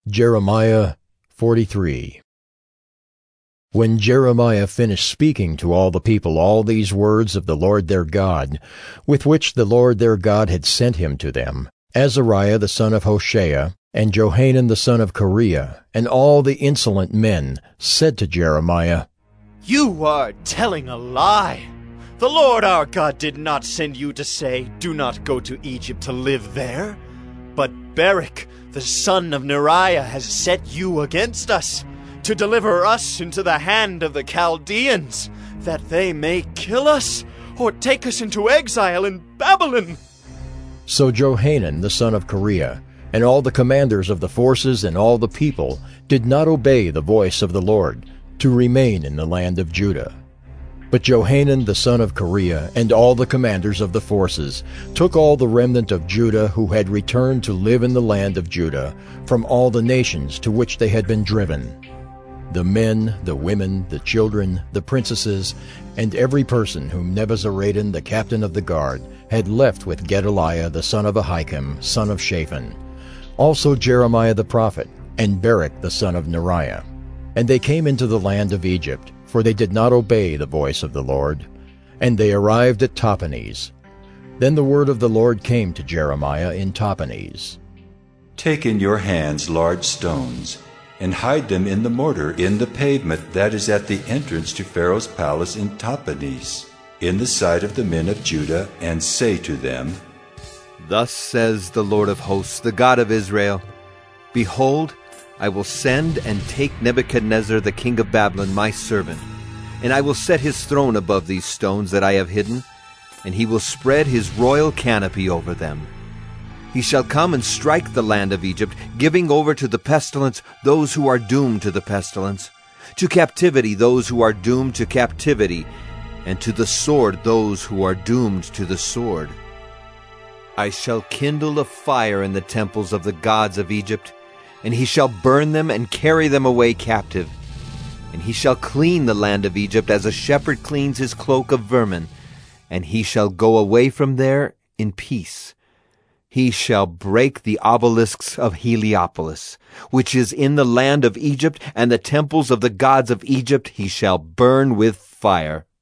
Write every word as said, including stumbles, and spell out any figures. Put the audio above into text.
Jeremiah forty-three. When Jeremiah finished speaking to all the people all these words of the Lord their God, with which the Lord their God had sent him to them, Azariah the son of Hoshea, and Johanan the son of Kareah, and all the insolent men, said to Jeremiah, "You are telling a lie. The Lord our God did not send you to say, 'Do not go to Egypt to live there.' But Barak, the son of Neriah, has set you against us, to deliver us into the hand of the Chaldeans, that they may kill us, or take us into exile in Babylon." So Johanan the son of Kareah, and all the commanders of the forces and all the people did not obey the voice of the Lord, to remain in the land of Judah. But Johanan the son of Kareah and all the commanders of the forces took all the remnant of Judah who had returned to live in the land of Judah from all the nations to which they had been driven, the men, the women, the children, the princesses, and every person whom Nebuzaradan the captain of the guard had left with Gedaliah the son of Ahikam, son of Shaphan, also Jeremiah the prophet, and Barak the son of Neriah. And they came into the land of Egypt, for they did not obey the voice of the Lord. And they arrived at Tahpanhes. Then the word of the Lord came to Jeremiah in Tahpanhes. "Take in your hands large stones, and hide them in the mortar in the pavement that is at the entrance to Pharaoh's palace in Tahpanhes, in the sight of the men of Judah, and say to them, 'Thus says the Lord of hosts, the God of Israel, Behold, I will send and take Nebuchadnezzar the king of Babylon, my servant, and I will set his throne above these stones that I have hidden, and he will spread his royal canopy over them. He shall come and strike the land of Egypt, giving over to the pestilence those who are doomed to the pestilence, to captivity those who are doomed to captivity, and to the sword those who are doomed to the sword. I shall kindle a fire in the temples of the gods of Egypt, and he shall burn them and carry them away captive. And he shall clean the land of Egypt as a shepherd cleans his cloak of vermin, and he shall go away from there in peace. He shall break the obelisks of Heliopolis, which is in the land of Egypt, and the temples of the gods of Egypt he shall burn with fire.